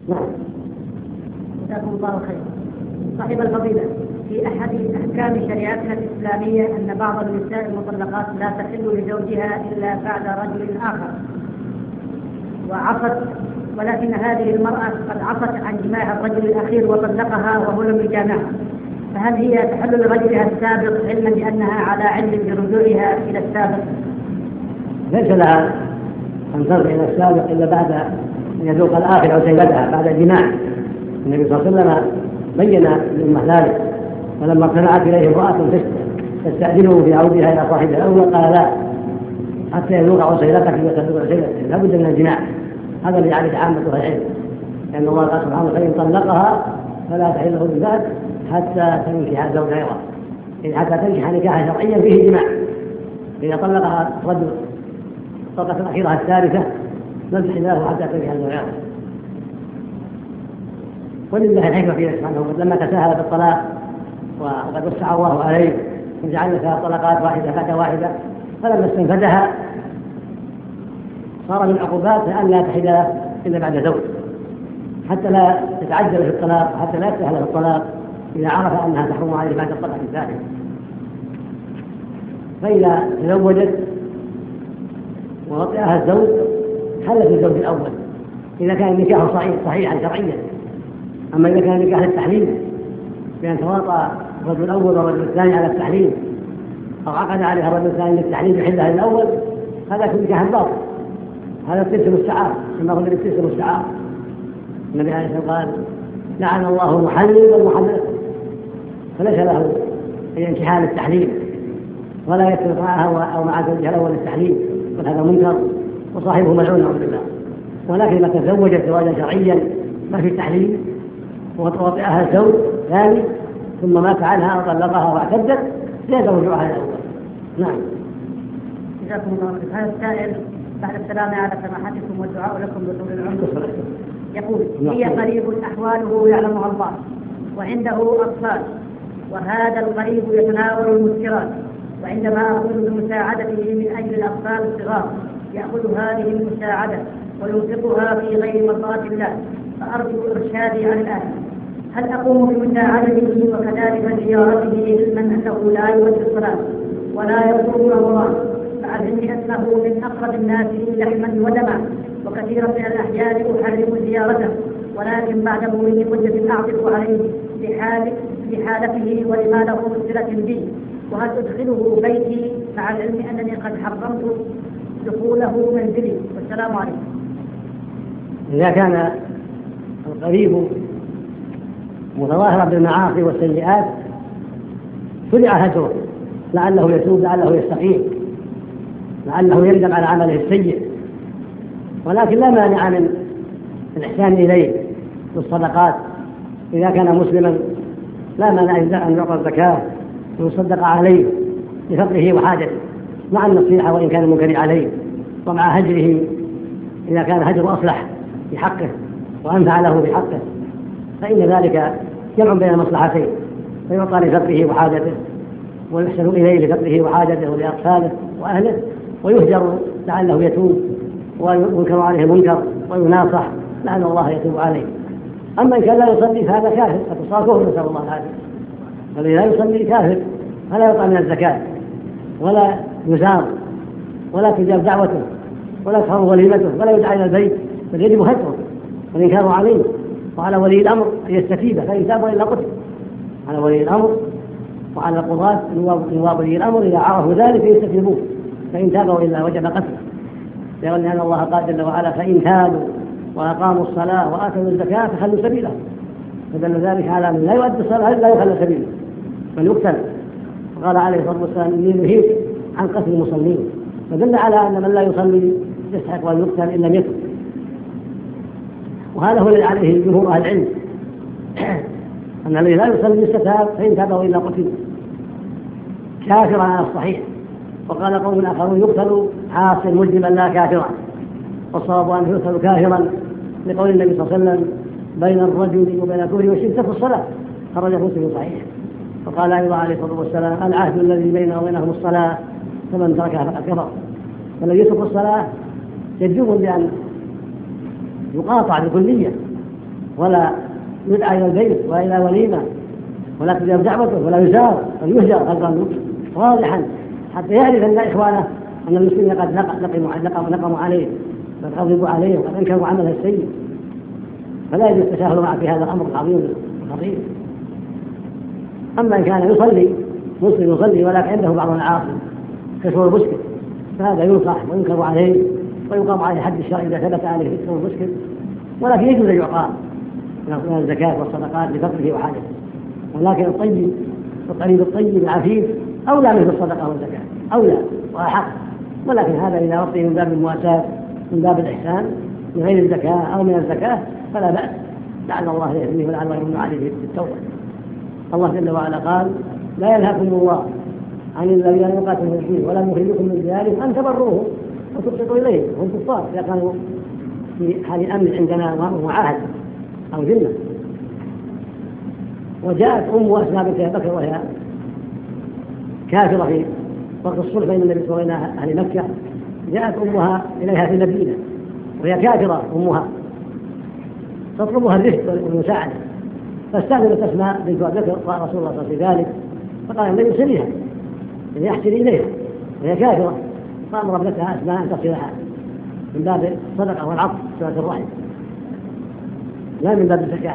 نعم. جزاكم الله خيرا. صاحب الفضيلة، في أحد أحكام شريعتنا الإسلامية أن بعض النساء المطلقات لا تحل لزوجها إلا بعد رجل آخر وعصت، ولكن هذه المرأة قد عصت عن جماع الرجل الأخير وطلقها وهو لم يجامعها، فهل هي تحل لرجلها السابق علما بأنها على علم برجوعها إلى السابق؟ ليس لها أن ترجع إلى السابق إلا بعد أن يذوق الآخر أو سيبتها بعد الجماع. النبي صلى الله عليه وسلم بين للأمة ذلك، ولما اقتنعت إليه امرأة تستأذنه في عودها إلى صاحبها الأول قال لا حتى يذوق عصيرتك وتذوق عصيرتك، لابد من الجماع. هذا اللي يعرف عامة العلم، لأن الله قال سبحانه فإن طلقها فلا تحل له بذلك حتى تنكح زوجها غيره، يعني حتى تنكح نكاحا شرعيا فيه جماع. إذا طلقها رجل طلقة الأخيرة الثالثة لم تحل له حتى تنكح زوجها غيره. ولله الحكمة فيه سبحانه لما تساهل بالطلاق وقد وسع الله عليه وجعل لها طلقات واحدة بعد واحدة، فلما استنفذها صار من عقوبات أن لا تحل إلا بعد زوج، حتى لا تتعجل في الطلاق، حتى لا يفتح له الطلاق إذا عرف أنها تحرم عليه بعد الطلاق الثالث. فإذا تزوجت ووطئها الزوج حلت الزوج الأول إذا كان النكاح صحيحا شرعيا. أما إذا كان النكاح للتحليل بأن تواطأ الرجل الأول والرجل الثاني على التحليل أو عقد عليها الرجل الثاني للتحليل يحلها الأول، هذا كل نكاح باطل، هذا التلك المستعار كما هو التلك المستعار. النبي عليه الصلاة والسلام قال لعن الله المحلل والمحلل، فليس له أي انتحال التحليل ولا يتفق معها أو مع زوجها الأول التحليل، وهذا منكر وصاحبه ملعون نعوذ بالله. ولكن إذا تزوجت زواجا شرعيا ما في تحليل وطئها الزوج ثاني ثم مات عنها أو طلقها واعتدت جاز رجوعها الأول. نعم. جزاكم الله خير. هذا السائل بعد السلام على سماحتكم والدعاء لكم بطول العمر يقول هي قريب أحواله يعلمها الله وعنده أطفال، وهذا القريب يتناول المسكرات، وعندما أقول بمساعدته من أجل الأطفال الصغار يأخذ هذه المساعدة وينفقها في غير مرضاة الله، فأرجو إرشادي عن الآن. هل أقوم بمساعدته وكذلك زيارته علما أنه لا يؤدي الصلاة ولا يصوم رمضان، مع العلم أنه من أقرب الناس لحما ودما، وكثيرا من الأحيان أحرم زيارته، ولكن بعد مرور مدة أعطف عليه لحالته ولما له من صلة بي، وهل أدخله بيتي مع العلم أنني قد حرمت دخوله منزلي؟ والسلام عليكم. إذا كان القريب متظاهرا بالمعاصي والسيئات شرع هجره، لعله يتوب، لعله يستقيم، لعله يندم على عمله السيء، ولكن لا مانع من الإحسان إليه بالصدقات. إذا كان مسلما لا مانع أن يعطى الزكاة ويصدق عليه لفقره وحاجته مع النصيحة وإن كان المنكر عليه، ومع هجره إذا كان هجر أصلح بحقه وأنفع له بحقه، فإن ذلك جمع بين المصلحتين، فيعطى لفقره وحاجته ويحسن إليه لفقره وحاجته ولأطفاله وأهله، ويهجر لعله يتوب وينكر عليه المنكر ويناصح لعل الله يتوب عليه. أما إن كان لا يصلي فهذا كافر، فتصار كفر نسأل الله العافية. الذي لا يصلي كافر فلا يعطى من الزكاة ولا يزار ولا تجاب دعوته ولا تحرم وليمته ولا يدعى إلى البيت، بل يجب هجره والإنكار عليه، وعلى ولي الأمر أن يستفيد، فإن تاب إلا قتل. على ولي الأمر وعلى القضاة نواب ولي الأمر إذا عرفوا ذلك يستفيدون، فإن تابوا إلا وجب قتله، لأن الله قال جل وعلا فإن تابوا وأقاموا الصلاة وآتوا الزكاة فخلوا سبيله، فدل ذلك على من لا يؤدي الصلاة لا يخلى سبيله بل يقتل. وقال عليه الصلاة والسلام إني نهيت عن قتل المصلين، فدل على أن من لا يصلي يستحق أن يقتل إن لم يتب. وهذا هو الذي عليه جمهور أهل العلم أن الذي لا يصلي يستتاب، فإن تابوا إلا قتل كافرا على الصحيح. وقال قوم آخرون يقتل عاصيا مجرما لا كافرا، والصواب أنه يقتل كافرا لقول النبي صلى الله عليه وسلم بين الرجل وبين كفره والشرك ترك الصلاة، خرجه مسلم صحيح. وقال أيضا عليه الصلاة والسلام العهد الذي بيننا وبينهم الصلاة فمن تركها فقد كفر. فالذي يترك الصلاة يجب بأن يقاطع بالكلية ولا يدعى إلى البيت ولا إلى وليمة ولا تجاب دعوته ولا يزار بل يهجر قلبا واضحا حتى يعرف أن إخوانه أن المسلمين قد نقموا عليه قد غضبوا عليه وقد أنكروا عمله السيء. فلا يجوز التساهل معه في هذا الأمر العظيم الخطير. أما إن كان يصلي مسلم يصلي ولكن عنده بعض العاصي كسر المسكت فهذا ينصح وينكر عليه ويقام عليه حد الشرع إذا ثبت عليه كسر المسكت، ولكن يجوز أن يعطى من الزكاة والصدقات لفقره وحاجته. ولكن الطيب العفيف أولى من الصدقة والزكاة أولى وأحق، ولكن هذا إذا أعطي من باب المواساة من باب الإحسان من غير الزكاة أو من الزكاة فلا بأس، لعل الله يهديه ولعله يمن عليه بالتوبة. الله جل وعلا قال: لا ينهاكم الله عن الذين يقاتلون فيه ولا يخرجكم من ديارهم أن تبروهم وتقسطوا إليهم هم كفار إذا كانوا في حال أمن عندنا ومعاهد أو ذمة. وجاءت أم أسماء بنت أبي بكر وهي كافرة في وقت الصلح بين النبي صلى الله عليه وسلم أهل مكة، جاءت أمها إليها في المدينة وهي كافرة أمها تطلبها الرفق والمساعدة، فاستأذنت أسماء بنت أبي بكر قال رسول الله صلى الله عليه وسلم ذلك، فقال النبي ارسليها يعني أحسن إليها وهي كافرة، فأمر ابنتها أسماء أن تصلها من باب الصدقة والعطف صلة الرحم لا من باب الزكاة.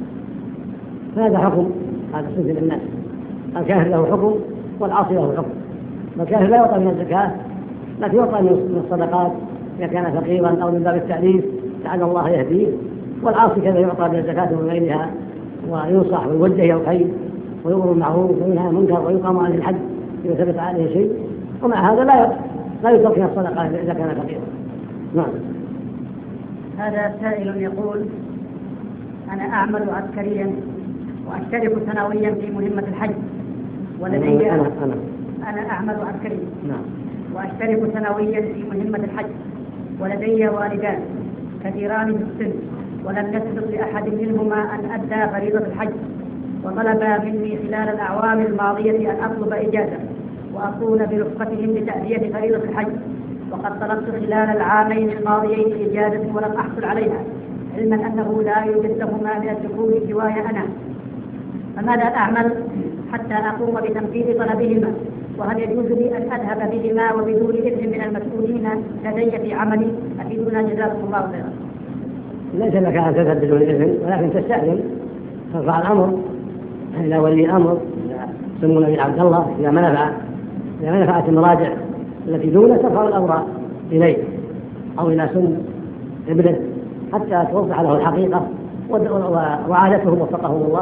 فهذا حكم هذا الصنف للناس، الكافر له حكم والعاصي له حكم. الكافر لا يعطى من الزكاة لكن يعطى من الصدقات إذا كان فقيرا أو من باب التعليم لعل الله يهديه، والعاصي كذا يعطى من الزكاة ومن غيرها وينصح ويوجه إلى الخير ويؤمر بالمعروف وينهى عن المنكر ويقام عليه الحد إذا ثبت عليه شيء، ومع هذا لا يترك من الصدقة إذا كان فقيرا. نعم. هذا سائل يقول: أنا أعمل عسكريا وأشترك سنويا في مهمة الحج ولدي أنا أعمل عسكريا وأشترك سنويا في مهمة الحج ولدي والدان كثيران في السن ولم يسبق لأحد منهما أن أدى فريضة الحج، وطلب مني خلال الأعوام الماضية أن أطلب إجازة وأكون برفقتهم لتأدية فريضة الحج، وقد طلبت خلال العامين الماضيين إجازة ولم أحصل عليها، علما أنه لا يوجد لهما من الدخول سواي أنا، فماذا أعمل حتى أقوم بتنفيذ طلبهما؟ وهل يجوز لي أن أذهب بهما وبدون إذن من المسؤولين لدي في عملي؟ أفيدونا جزاكم الله خيرا. ليس لك أن تذهب بدون إذن، ولكن تستأذن ترفع الأمر إلى ولي الأمر يسمونه بن عبد الله إذا ما نفعت المراجع التي دونه ترفع الأمر إليه أو إلى سن ابنه حتى توضح له الحقيقة، وعادتهم وفقهم الله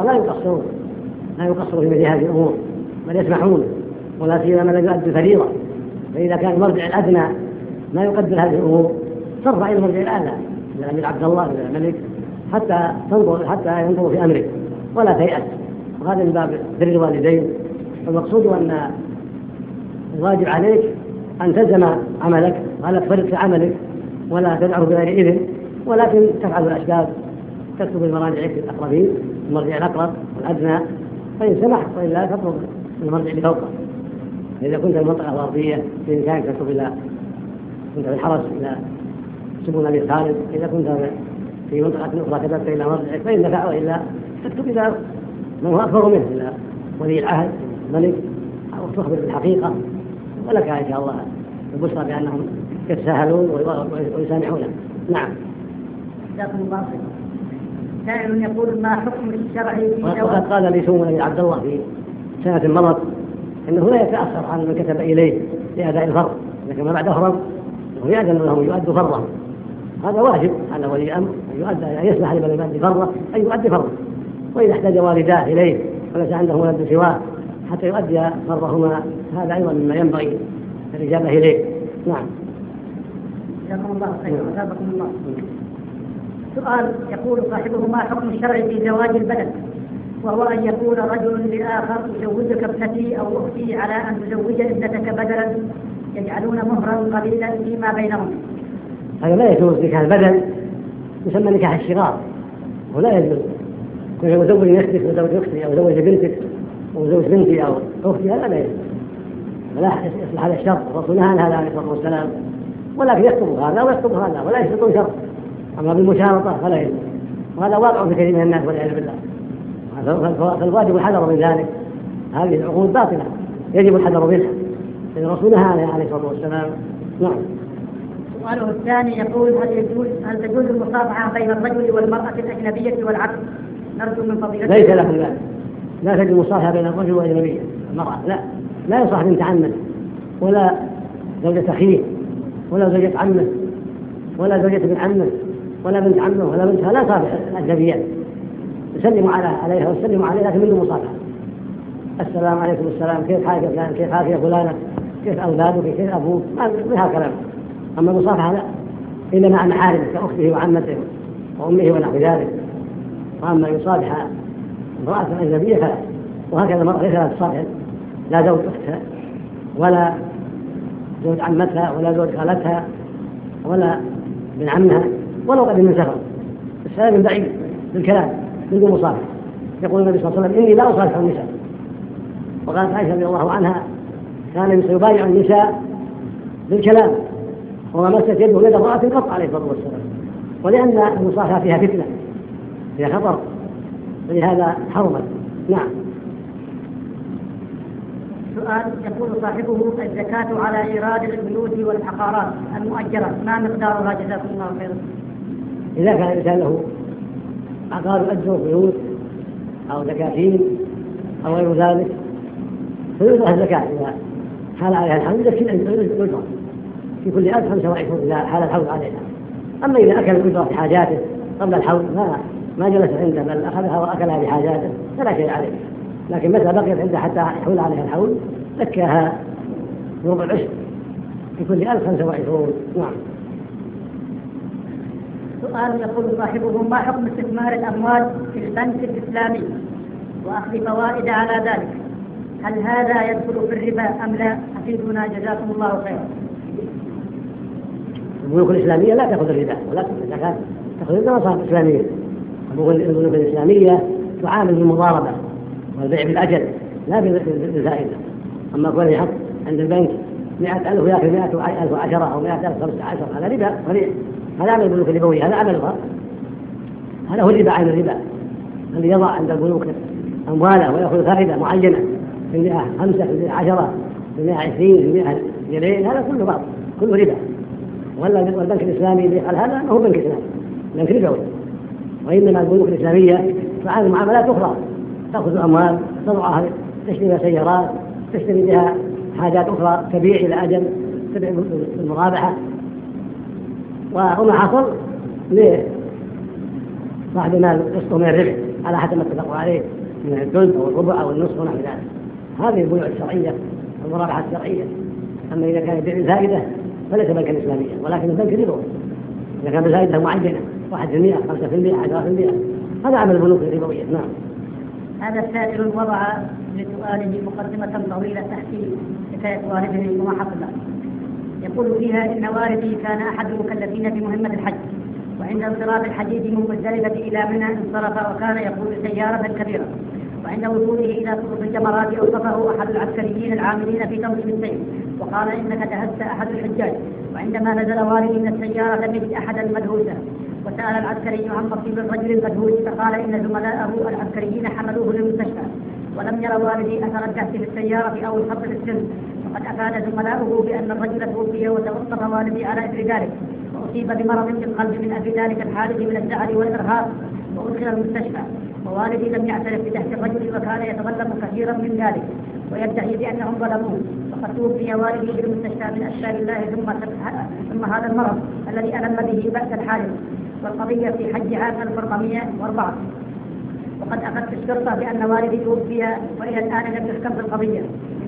لا يقصروا في مثل هذه الأمور بل يسمحون، ولا سيما من لم يؤدي الفريضة. فإذا كان المرجع الأدنى ما يقدر هذه الأمور ترفع إلى المرجع الأعلى إلى أمير عبد الله إلى الملك حتى ينظروا في أمره ولا تيأس. وهذا من باب بر الوالدين. المقصود أن الواجب عليك أن تلزم عملك ولا تفرط في عملك ولا تدعه بغير إذن، ولكن تفعل الأسباب، تكتب المراجع الأقربين المرجع الأقرب والأدنى فإن سمحت، وإلا تطلب المرجع بفوقه. إذا كنت في المنطقة الغربية بإمكانك تكتب إلى كنت في الحرس إلى سمو أبي خالد، إذا كنت في منطقة أخرى كتبت إلى مرجعك فإن نفع، وإلا تكتب إلى من هو أكبر منه إلى ولي العهد الملك أو تخبر بالحقيقة، ولك إن شاء الله البشرى بأنهم يتساهلون ويسامحون. نعم. جزاكم الله خيرا. سائل يقول: ما حكم الشرع في وقد قال لي سمو أبي عبد الله في سنة مضت إنه لا يتأخر عن من كتب إليه لأداء الفرض، لكن ما بعد فرض هو يأذن لهم يؤدوا فرضه. هذا واجب على ولي الأمر أن يسمح لمن يؤدي فرضه أن يؤدي فرضه، وإذا احتاج والداه إليه وليس عنده ولد سواه حتى يؤدي فرضهما هذا أيضا مما ينبغي الإجابة إليه. نعم. جزاكم الله خيرا وجزاكم الله. سؤال يقول صاحبه: ما حكم الشرع في زواج البدن؟ وهو أن يقول رجل لآخر: أزوجك ابنتي أو أختي على أن تزوج ابنتك بدلا، يجعلون مهرا قليلا فيما بينهم. هذا لا يجوز. نكاح البدل يسمى نكاح الشغار، ولا يجوز كن يزوج نفسك وزوج أختي أو زوج بنتك وزوج بنتي أو أختي، هذا لا يجوز، ولا يصلح هذا الشرط. الرسول نهى عن هذا عليه الصلاة والسلام، ولكن يخطب هذا ويخطب هذا ولا يشترطون شرط. أما بالمشارطة فلا يجوز. وهذا واقع في كثير من الناس والعياذ بالله. فالواجب الحذر من ذلك. هذه العقود باطلة يجب الحذر منها، لأن رسولها عليه الصلاة والسلام. نعم. سؤاله الثاني يقول: هل تجوز المصافحة بين الرجل والمرأة الأجنبية والعكس؟ نرجو من فضيلتكم. ليس له ذلك، لا تجوز المصافحة بين الرجل والأجنبية المرأة، لا يصاحب بنت عمه ولا زوجة أخيه ولا زوجة عمه ولا زوجة ابن عمه ولا بنت عمه ولا بنتها، لا صافح الأجنبيات. يسلم عليها ويسلم عليها لكن منه مصافحة. السلام عليكم السلام، كيف حالك يا فلان، كيف حالك يا فلانة، كيف أولادك، كيف أبوك، ما بها كلام. أما المصافحة لا، إلا مع محارمه كأخته وعمته وأمه ونحو ذلك. وأما يصافح امرأة أجنبية فلا. وهكذا المرأة ليس لها تصافح لا زوج أختها ولا زوج عمتها ولا زوج خالتها ولا ابن عمها ولو قد من سفر. السلام من بعيد بالكلام بدون مصافحة. يقول النبي صلى الله عليه وسلم: إني لا أصافح النساء. وقالت عائشة رضي الله عنها: كان يبايع النساء بالكلام وما مست يده يد امرأة قط عليه الصلاة والسلام. ولأن المصافحة فيها فتنة، فيها خطر، ولهذا حرمت. نعم. سؤال يقول صاحبه: الزكاة على إيراد البيوت والعقارات المؤجرة ما مقدارها؟ جزاكم الله خيرا. إذا كان الإنسان له عقار يؤجر بيوت أو دكاكين أو غير ذلك فيؤجرها الزكاة إذا حال عليها الحول يؤجر في كل 1025 إذا حال الحول عليها. أما إذا أكل الأجرة بحاجاته قبل الحول ما جلس عنده بل أخذها وأكلها بحاجاته فلا شيء عليه. لكن متى بقيت عنده حتى يحول عليها الحول زكاها بربع العشر في كل 1025. نعم. سؤال يقول صاحبه: ما حكم استثمار الأموال في البنك الإسلامي وأخذ فوائد على ذلك؟ هل هذا يدخل في الربا أم لا؟ أفيدونا جزاكم الله خيرا. البنوك الإسلامية لا تأخذ الربا ولكن الزكاة تأخذ المصارف الإسلامية. البنوك الإسلامية تعامل بالمضاربة والبيع بالأجل لا بالفائدة. أما كون يحط عند البنك 100,000 ويأخذ 100,010 أو 100,015 هذا ربا صريح. هذا عمل البنوك الربوية، هذا عملها، هذا هو الربا عين الربا الذي يضع عند البنوك أمواله ويأخذ فائدة معينة في 105 في 10 في 120 في 100 جنيه، هذا كله باطل كله ربا. والبنك الإسلامي اللي يفعل هذا هو بنك إسلامي بنك ربوي. وإنما البنوك الإسلامية تعامل معاملات أخرى، تأخذ أموال تضعها تشتري بها سيارات، تشتري بها حاجات أخرى، تبيع إلى أجل، تبيع بالمرابحة. وما حصل لصاحب المال قسطه من الربح على حسب ما اتفقوا عليه من الثلث أو الربع أو النصف ونحو ذلك. هذه البيوع الشرعية والمرابحة الشرعية. أما إذا كان يبيع الفائدة فليس بنكا إسلاميا ولكن البنك ربوي. إذا كان بفائدة معينة 1%، 5%، 10%، هذا عمل البنوك الربوية. نعم. هذا سائل وضع لسؤاله مقدمة طويلة تحكي حكاية والده وما حصل له. يقول فيها: إن والدي كان أحد المكلفين بمهمة الحج، وعند انصراف الحجيج من مزدلفة إلى منى انصرف وكان يقود سيارة كبيرة، وعند وصوله إلى سقوط الجمرات أوقفه أحد العسكريين العاملين في تنصيب السير وقال: إنك دهست أحد الحجاج. وعندما نزل والدي من السيارة لم يجد أحدا مدهوسا، وسأل العسكري عن تصيب الرجل المدهوس فقال إن زملاءه العسكريين حملوه للمستشفى، ولم ير والدي أثر الدهس في السيارة في أول خط السن. وقد أفاد زملاؤه بأن الرجل توفي وتوقف والدي على إثر ذلك، وأصيب بمرض في القلب من أجل ذلك الحادث من الزعل والإرهاق وأدخل المستشفى. ووالدي لم يعترف بدهس الرجل وكان يتظلم كثيرا من ذلك ويدعي بأنهم ظلموه. وقد توفي والدي بالمستشفى من أشفاء الله ثم هذا المرض الذي ألم به بأس الحادث. والقضية في حج عام 1404. وقد أخذت الشرطة بأن والدي توفي وإلى الآن لم يحكم في القضية.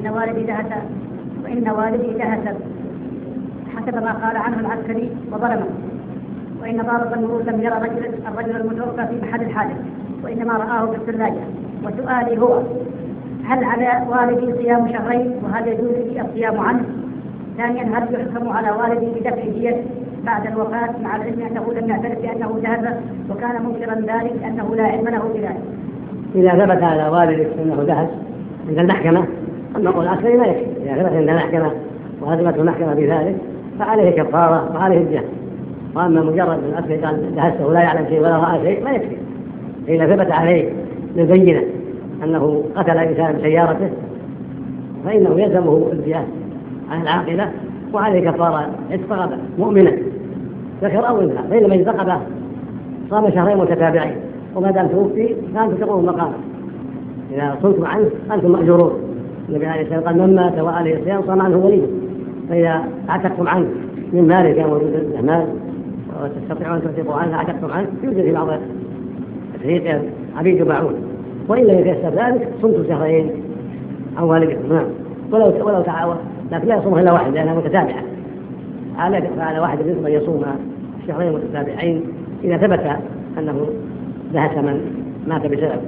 وإن والدي دهس حسب ما قال عنه العسكري وظلمه. وإن ضابط المرور لم يرى الرجل المتوفى في محل الحادث وإنما رآه في الثلاجة. وسؤالي هو: هل على والدي صيام شهرين وهل يجوز لي الصيام عنه؟ ثانيا: هل يحكم على والدي بدفع دية بعد الوفاة مع العلم أنه لم يعترف بأنه دهس وكان منكرا ذلك أنه لا علم له بذلك؟ إذا ثبت على والدك أنه دهس عند المحكمة النقل العسكري لا يكفي. إذا ثبت عند المحكمة وهزمته المحكمة بذلك فعليه كفارة وعليه الدية. وأما مجرد من أسفل قال دهسته ولا يعلم شيء ولا رأى شيء ما يكفي. إذا ثبت عليه بالبينة أنه قتل إنسان بسيارته فإنه يلزمه الفدية عن العاقلة وعليه كفارة عتق رقبة مؤمنة ذكر أو أنثى، فإن من رقبة صام شهرين متتابعين وما دام توفي فأنتم تقومون مقامه، إذا صمتم عنه أنتم مأجورون. النبي عليه الصلاة والسلام قال من مات وعليه صيام صام عنه وليه، فإذا اعتقتم عنه من ماله كان موجود له مال وتستطيعون أن تعتقوا عنه اعتقتم عنه يوجد في بعض التفريق عبيد يباعون، وإلا يتيسر ذلك صمتم شهرين عن والدكم. نعم ولو تعاون، لكن لا يصومها إلا واحد لأنها متتابعة. على واحد منكم أن يصوم شهرين متتابعين إذا ثبت أنه دهس من مات بسبب.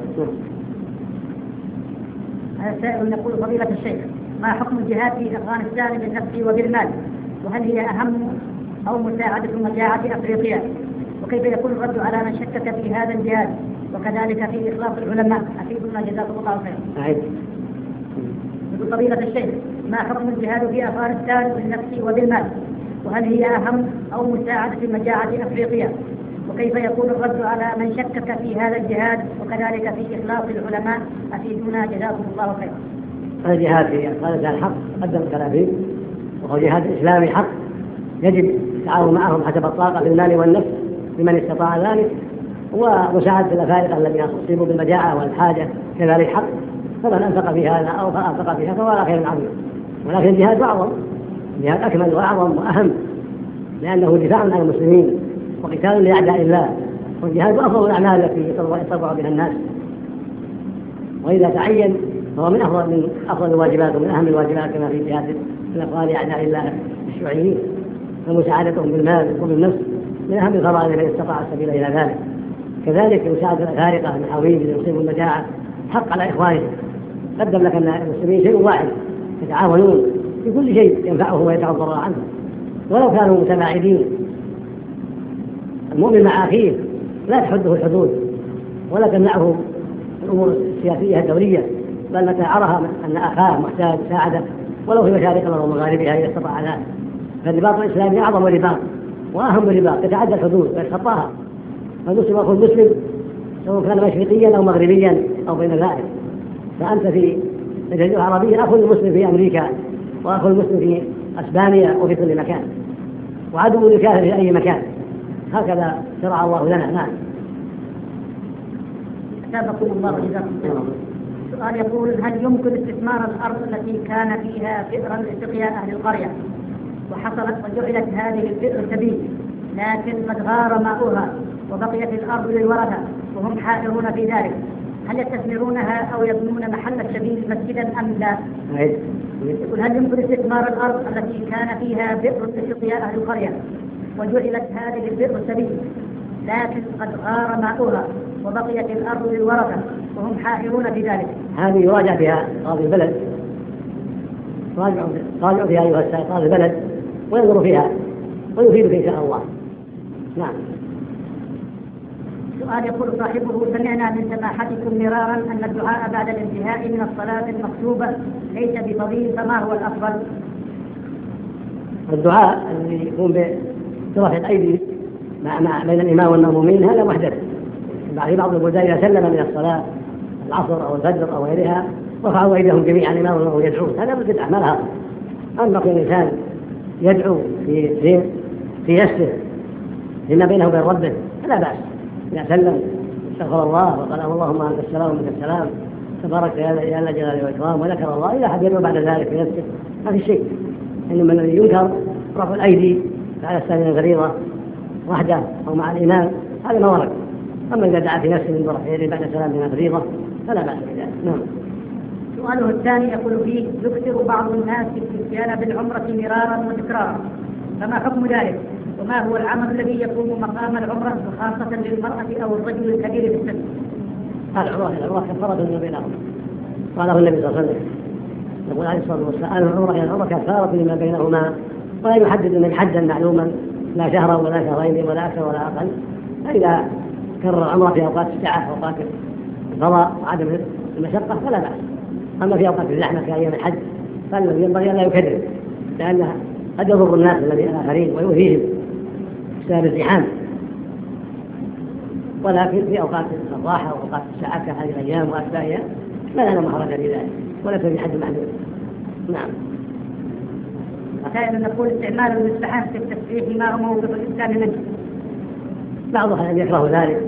هذا السائل يقول فضيلة الشيخ ما حكم الجهاد في أفغانستان بالنفس وبالمال، وهل هي أهم أو مساعدة مجاعة أفريقيا، وكيف يكون الرد على من شكك في هذا الجهاد وكذلك في إخلاص العلماء؟ أفيدنا جزاكم الله خيرا. يقول فضيلة الشيخ ما حكم الجهاد في أفغانستان بالنفس وبالمال، وهل هي أهم أو مساعدة مجاعة أفريقيا، وكيف يكون الرد على من شكك في هذا الجهاد وكذلك في إخلاص العلماء؟ أفيدونا جزاكم الله خيرا. الجهاد في أفغانستان حق قدم الكلام فيه، وهو جهاد إسلامي حق يجب التعاون معهم حسب الطاقة في المال والنفس لمن استطاع ذلك، ومساعدة الأفارقة الذين أصيبوا بالمجاعة والحاجة كذلك حق، فمن أنفق في هذا أو أنفق فيها فهو على خير عظيم. ولكن الجهاد أعظم، الجهاد أكمل وأعظم وأهم، لأنه دفاع عن المسلمين وقتال لأعداء الله، والجهاد أفضل الأعمال التي يتطوع بها الناس، وإذا تعين فهو من أفضل الواجبات ومن أهم الواجبات كما في جهاد الأفغان أعداء الله الشيوعيين، ومساعدتهم بالمال وبالنفس من أهم الفرائض من استطاع السبيل إلى ذلك. كذلك مساعدة الأفارقة المحاولين الذين يصيبوا المجاعة حق على إخوانهم. قدم لك أن المسلمين شيء واحد يتعاونون في كل شيء ينفعهم ويتعبر عنه ولو كانوا متباعدين. المؤمن مع أخيه لا تحده الحدود ولا تمنعه الأمور السياسية الدولية، بل متى عرف أن أخاه محتاج مساعدة ولو في مشارق الأرض ومغاربها إذا استطاع ذلك. فالرباط الإسلامي أعظم رباط وأهم رباط تتعدى الحدود ويتخطاها، فالمسلم أخو المسلم سواء كان مشرقيا أو مغربيا أو بين ذلك. فأنت في الجزيرة العربية أخو المسلم في أمريكا وأخو المسلم في أسبانيا وفي كل مكان، وعدو الكافر في أي مكان. هكذا شرع الله لنا. نعم. أثابكم الله جزاكم الله. سؤال يقول هل يمكن استثمار الأرض التي كان فيها بئرا لسقيا أهل القرية وحصلت وجعلت هذه البئر سبيل، لكن قد غار ماؤها وبقيت الأرض للورثة وهم حائرون في ذلك، هل يستثمرونها أو يبنون محل السبيل مسجدا أم لا؟ يقول هل يمكن استثمار الأرض التي كان فيها بئر لسقيا أهل القرية وجعلت هذه البئر سبيل، لكن قد غار ماؤها وبقيت الأرض للورثة وهم حائرون في ذلك؟ هذه يراجع فيها قاضي البلد، راجعوا فيها أيها قاضي البلد وينظر فيها ويفيدك إن شاء الله. نعم. سؤال يقول صاحبه سمعنا من سماحتكم مرارا أن الدعاء بعد الانتهاء من الصلاة المكتوبة ليس بفضيل، فما هو الأفضل؟ الدعاء الذي يكون برفع الأيدي بين الإمام والمأمومين هذا محدث. بعض البلدان إذا سلم من الصلاة العصر أو الفجر أو غيرها رفعوا أيديهم جميعا الإمام وهو يدعون، هذا بدعة ما لها. أما في الإنسان يدعو في نفسه لما بينه وبين ربه فلا بأس، إذا سلم استغفر الله وقال اللهم أنت السلام ومنك السلام تبارك يا ذا الجلال والإكرام وذكر الله، إذا حد يدعو بعد ذلك في نفسه ما في شيء. إنما الذي ينكر رفع الأيدي على السنة الغليظة وحده أو مع الإمام هذا ما ورد. أما إذا دعا في نفسه من برفع يده بعد سلام من الفريضة فلا بأس بذلك. نعم. سؤاله الثاني يقول فيه يكثر بعض الناس الاتيان بالعمرة مرارا وتكرارا، فما حكم ذلك؟ وما هو العمل الذي يقوم مقام العمرة خاصة للمرأة أو الرجل الكبير في السن؟ العمرة كفارة لما بينهما، قاله النبي صلى الله عليه وسلم يقول عليه الصلاة والسلام العمرة كفارة لما بينهما، ولا يحدد النبي حدا معلوما لا شهرا ولا شهرين ولا أكثر ولا أقل. فإذا كرر العمرة في أوقات السعة وأوقات الفضاء وعدم المشقة فلا بأس. أما في أوقات الزحمة كأيام الحج فالذي ينبغي أن لا يكرر، لأنها قد يضر الناس الذين الآخرين ويؤذيهم بسبب الزحام، ولكن في أوقات الراحة وأوقات الساعات كهذه الأيام وأشباهها لا لنا محرج لذلك ولا في حد محدود. نعم. أحيانا نقول استعمال المستحام في التسبيح ما هو موقف الإنسان منه. بعض أهل يكره ذلك،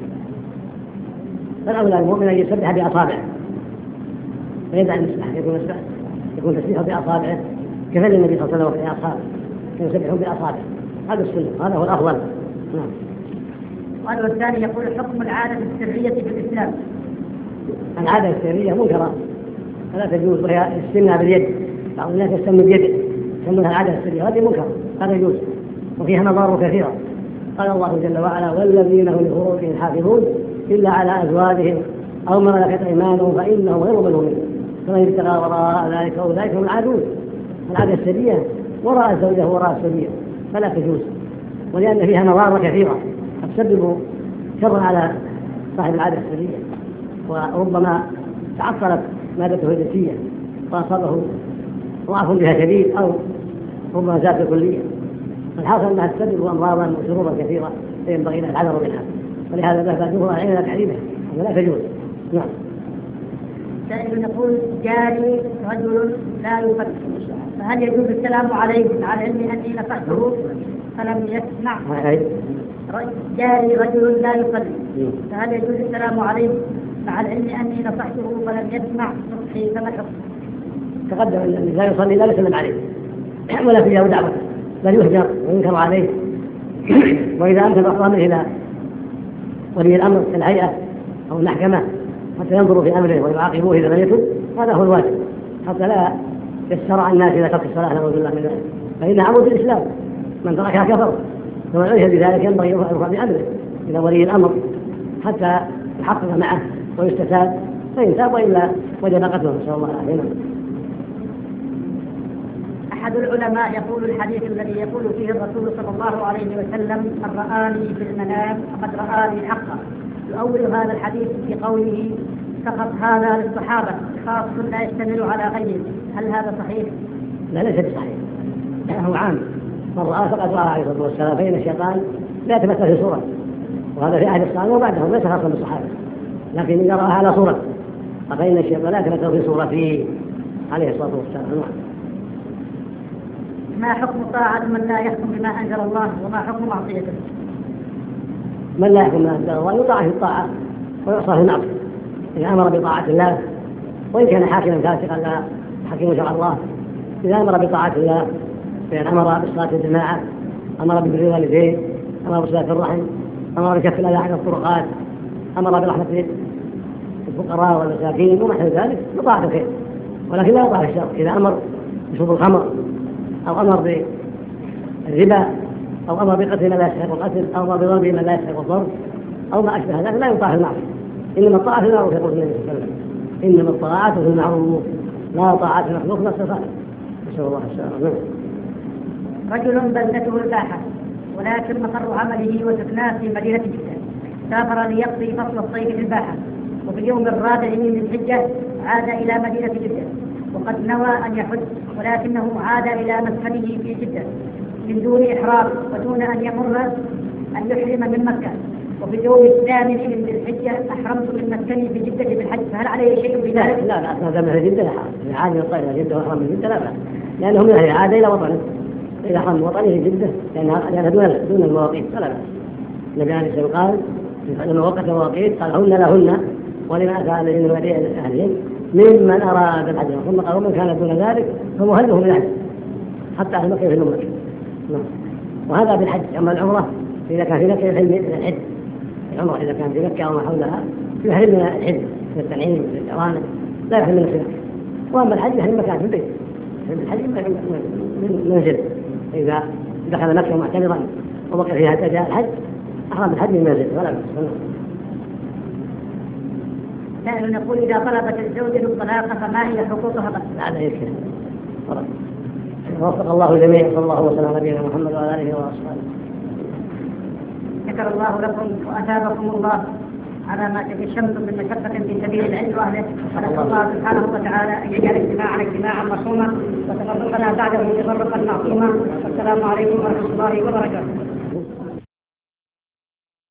فالأولى المؤمن أن يسبح بأصابعه ويدع المسبح يكون تسبيحه بأصابعه كفعل النبي صلى الله عليه وسلم في أصحابه كانوا يسبحون بأصابعه، هذا السنة، هذا هو الأفضل. نعم. السؤال الثاني يقول حكم العادة السرية في الإسلام. العادة السرية منكرة فلا تجوز، وهي السنة باليد، بعض الناس يستموا بيده يسمونها العادة السرية، هذه منكر لا يجوز وفيها مضار كثيرة. قال الله جل وعلا والذين هم لفروجهم حافظون إلا على أزواجهم أو ما ملكت أيمانهم فإنهم غير ملومين فمن ابتغى وراء ذلك فأولئك هم العادون. العادة السرية وراء الزوجة وراء السرية فلا تجوز، ولأن فيها مضار كثيرة تسبب شر على صاحب العادة السرية، وربما تعطلت مادته الجنسية فأصابه ضعف بها شديد أو ربما زاد الكلية. الحاصل أنها تسبب أمراضا وشرورا كثيرة فينبغي لها الحذر منها، ولهذا ذهب جمهور العلماء تحريمها لا تجوز. نعم. سائل يقول جاري رجل لا يفكر فهل يجوز السلام عليه مع العلم أني نصحته فلم يسمع؟ جاري رجل لا يصلي فهل يجوز السلام عليه مع العلم أني نصحته فلم يسمع نصحي فما الحكم؟ تقدم أن لا يصلي لا يسلم عليه ولا فيه دعوة بل يهجر وينكر عليه وإذا أمكن أمره إلى ولي الأمر كالهيئة أو المحكمة حتى ينظروا في أمره ويعاقبوه إذا لم يتب هذا هو الواجب حتى لا يسرع الناس إذا ترك الصلاة نعوذ بالله من ذلك، فإنها عمود الإسلام من تركها كفر، ومن عليه بذلك ينبغي أن يرفع بأمره إلى ولي الأمر حتى يحقق معه ويستتاب، فإن تاب وإلا وجب قتله نسأل الله العافية. أحد العلماء يقول الحديث الذي يقول فيه الرسول صلى الله عليه وسلم من رآني في المنام فقد رآني حقا، يؤول هذا الحديث في قوله فقط هذا للصحابة خاص لا يشتمل على غيره، هل هذا صحيح؟ لا ليس بصحيح، هو عام، من رآه فقد رآه عليه الصلاة والسلام، فإن الشيطان لا يتمثل في صورة، وهذا في أهل الصحابة وبعدهم ليس خاصا بالصحابة، لكن إذا رآها على صورة فإن الشيطان لا يتمثل في صورته عليه الصلاة والسلام. ما حكم طاعة من لا يحكم بما أنزل الله وما حكم معصيته؟ من لا يحكم بما أنزل الله يطاع في الطاعة ويعصى في المعصية، إذا أمر بطاعة الله وإن كان حاكما فاسقا لا حكم شرع الله، إذا أمر بطاعة الله فإن أمر بصلاة الجماعة، أمر ببر الوالدين، أمر بصلاة الرحم، أمر بكف الأذى عن الطرقات، أمر برحمة الفقراء والمساكين وما إلى ذلك بطاعة الخير، ولكن لا يطاع في الشر. إذا أمر بشرب الخمر أو أمر بالربا أو أمر بقتل من لا يستحق القتل أو أمر بضرب من لا يستحق الضرب أو ما أشبه ذلك لا يطاع في المعصية، إنما الطاعة في المعروف يقول النبي صلى الله عليه وسلم إنما الطاعات في المعروف لا طاعة في مخلوق نفس الخالق. نسأل الله السلامة. رجل بلدته الباحة ولكن مقر عمله وسكناه في مدينة جدة، سافر ليقضي فصل الصيف في الباحة، وفي اليوم الرابع من الحجة عاد إلى مدينة جدة وقد نوى أن يحج، ولكنه عاد إلى مسكنه في جدة من دون إحرام ودون أن يمر أن يحرم من مكة، وفي اليوم الثامن من الحجة أحرمت من مسكني في جدة بالحج، فهل عليه شيء بذلك؟ لا أثناء من جدة لا حرج، عاد من الطائف إلى جدة وأحرم من جدة لا بأس، لأنه من أهل عاد إلى وطنه، إذا أحرم من وطنه في جدة لأنها دون المواقيت فلا بأس. النبي عليه الصلاة والسلام قال لما وقت المواقيت قال هن لهن ولما أتى الذين من أهلهم ممن أراد الحج، ثم قالوا من كان دون ذلك فمهله من الحج حتى أهل مكة يحلون مكة. وهذا بالحج. أما العمرة إذا كان في مكة يحل من الحج، العمرة إذا كان في مكة وما حولها يحل من الحج من التنعيم من الإرانة لا يحل من الخلاف. وأما الحج يحل مكان في البيت، الحج من منزل إذا دخل مكة معتمرا وبقي فيها جاء الحج أحرم الحج من منزل ولا بأس. لا نقول إذا طلبت الزوجة الطلاق فما هي حقوقها؟ هذا يكفي. وفق الله الجميع. صلى الله وسلم على نبينا محمد وعلى آله وأصحابه. شكر الله لكم وأثابكم الله على ما تجشمتم من مشقة في سبيل العلم وأهله، ونسأل الله سبحانه وتعالى أن يجعل اجتماعنا اجتماعا مرحوما وتفرقنا بعده تفرقا معصوما. والسلام عليكم ورحمة الله وبركاته.